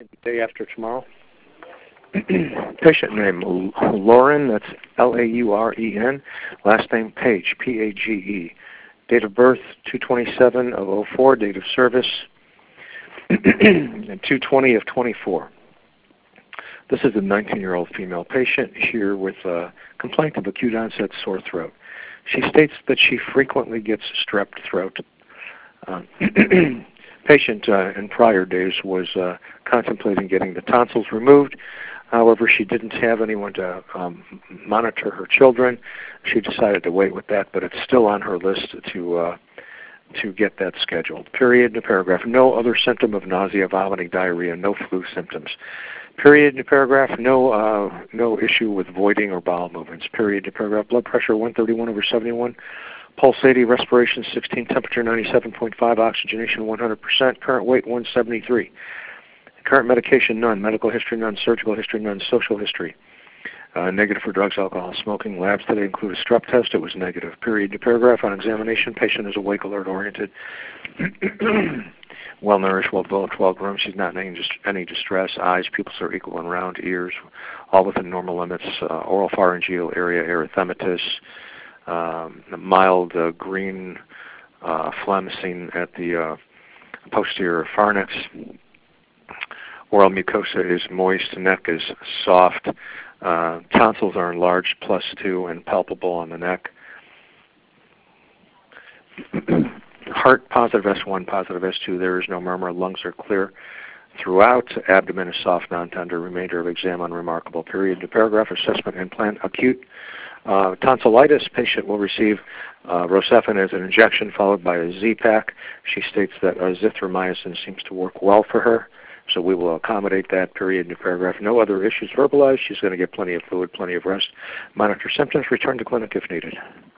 Day after tomorrow. Patient name Lauren, that's Lauren, last name Page, Page. Date of birth 2/27/04, date of service 2/20/24. This is a 19-year-old female patient here with a complaint of acute onset sore throat. She states that she frequently gets strep throat. Patient in prior days was contemplating getting the tonsils removed. However, she didn't have anyone to monitor her children. She decided to wait with that, but it's still on her list to get that scheduled. Period. The paragraph. No other symptom of nausea, vomiting, diarrhea, no flu symptoms. Period. The paragraph. No issue with voiding or bowel movements. Period. The paragraph. Blood pressure 131/71. Pulse 80, respiration 16, temperature 97.5, oxygenation 100%, current weight 173. Current medication none, medical history none, surgical history none, social history. Negative for drugs, alcohol, smoking. Labs today include a strep test. It was negative. Period. The paragraph. On examination, patient is awake, alert, oriented, well nourished, well developed, well grown. She's not in any distress. Eyes, pupils are equal and round. Ears, all within normal limits. Oral pharyngeal area, erythematous. Mild green phlegm seen at the posterior pharynx. Oral mucosa is moist. Neck is soft. Tonsils are enlarged +2 and palpable on the neck. Heart positive S1, positive S2. There is no murmur. Lungs are clear throughout. Abdomen is soft, non-tender. Remainder of exam unremarkable. Period. The paragraph. Assessment implant acute. Tonsillitis, patient will receive Rocephin as an injection followed by a Z-Pak. She states that azithromycin seems to work well for her, so we will accommodate that. Period. New paragraph. No other issues verbalized. She's going to get plenty of fluid, plenty of rest. Monitor symptoms. Return to clinic if needed.